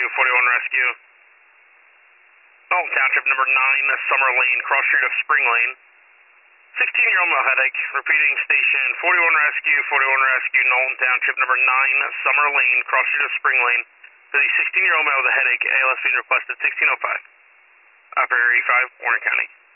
41 Rescue. Dalton Township, number 9, Summer Lane, cross street of Spring Lane. 16-year-old male headache. Repeating station 41 Rescue, 41 Rescue, Knowlton Township, number 9, Summer Lane, cross street of Spring Lane. For the 16-year-old male with a headache, ALS being requested 1605. Operator 85, Warren County.